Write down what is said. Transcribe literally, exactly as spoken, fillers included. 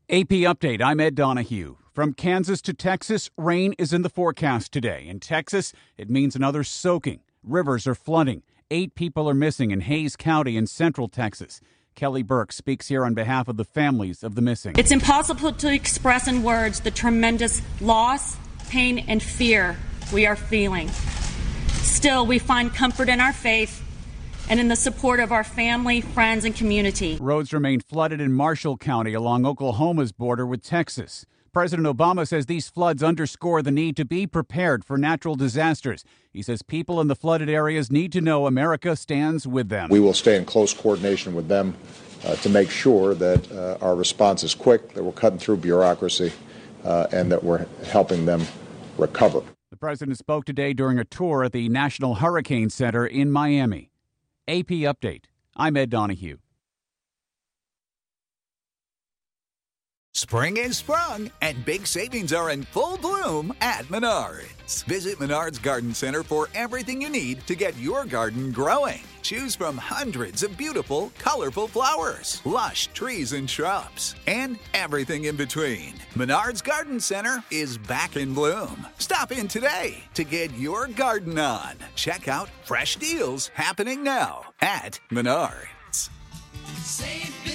A P Update, I'm Ed Donahue. From Kansas to Texas, rain is in the forecast today. In Texas, it means another soaking. Rivers are flooding. Eight people are missing in Hays County in central Texas. Kelly Burke speaks here on behalf of the families of the missing. It's impossible to express in words the tremendous loss, pain, and fear we are feeling. Still, we find comfort in our faith and in the support of our family, friends, and community. Roads remain flooded in Marshall County along Oklahoma's border with Texas. President Obama says these floods underscore the need to be prepared for natural disasters. He says people in the flooded areas need to know America stands with them. We will stay in close coordination with them uh, to make sure that uh, our response is quick, that we're cutting through bureaucracy, uh, and that we're helping them recover. The president spoke today during a tour at the National Hurricane Center in Miami. A P Update. I'm Ed Donahue. Spring is sprung, and big savings are in full bloom at Menards. Visit Menards Garden Center for everything you need to get your garden growing. Choose from hundreds of beautiful, colorful flowers, lush trees and shrubs, and everything in between. Menards Garden Center is back in bloom. Stop in today to get your garden on. Check out fresh deals happening now at Menards. Save big